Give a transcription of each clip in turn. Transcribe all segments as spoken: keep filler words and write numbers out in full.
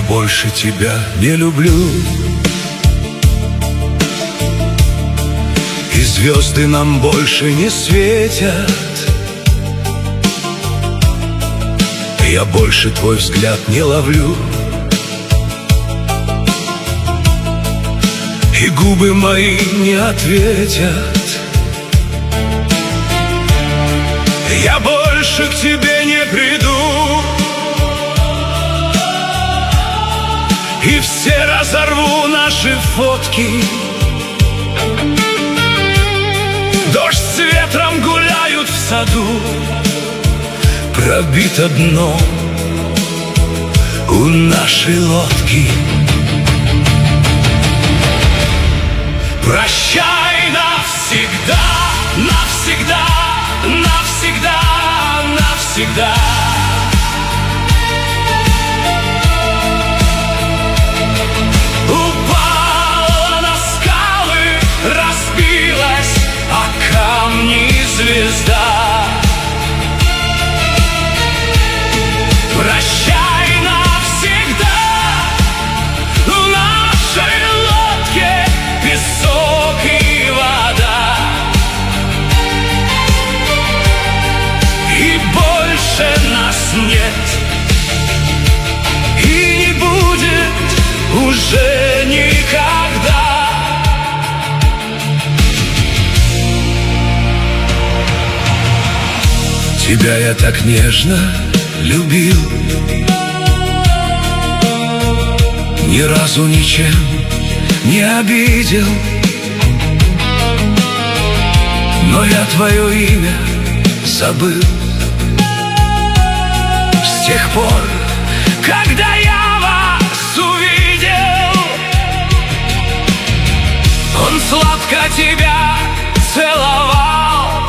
Я больше тебя не люблю, и звезды нам больше не светят. Я больше твой взгляд не ловлю, и губы мои не ответят. Я больше к тебе не приду, и все разорву наши фотки. Дождь с ветром гуляют в саду, пробито дно у нашей лодки. Прощай навсегда, навсегда, навсегда, навсегда. Упала на скалы, разбилась о камни звезда. Прощай навсегда, в нашей лодке песок и вода. И больше нас нет, и не будет уже никогда. Тебя я так нежно любил, ни разу ничем не обидел, но я твое имя забыл с тех пор, когда я вас увидел. Он сладко тебя целовал,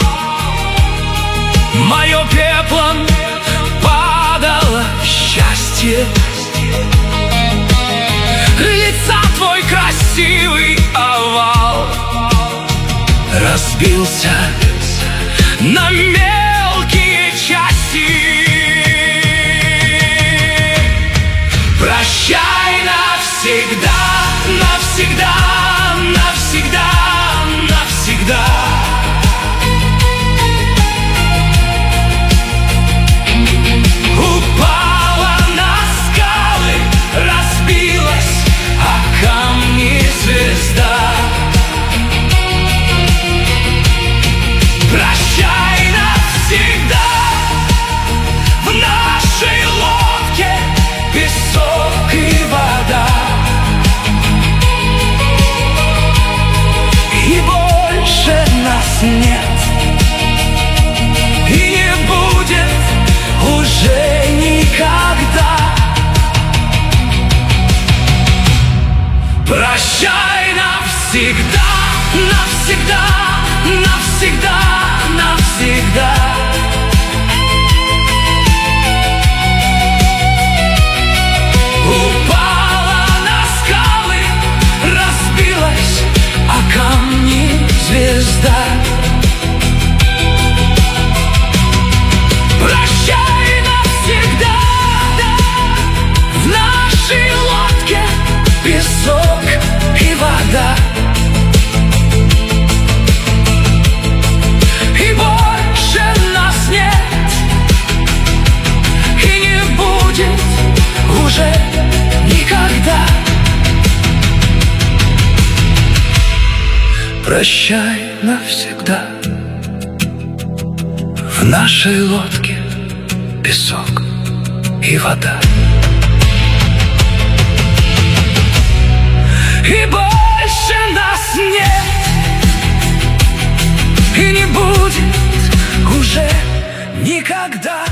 мое пеплом падало счастье. Лица твой красивый овал разбился на мелкие части. Прощай навсегда, навсегда, навсегда, навсегда. Упала на скалы, разбилась о камни звезда. Прощай навсегда, в нашей лодке песок и вода. И больше нас нет, и не будет уже никогда. Прощай навсегда, навсегда, навсегда, навсегда. Упала на скалы, разбилась о камни звезда. Прощай навсегда, в нашей лодке песок и вода. И больше нас нет, и не будет уже никогда. Прощай навсегда, в нашей лодке песок и вода. И больше нас нет, и не будет уже никогда.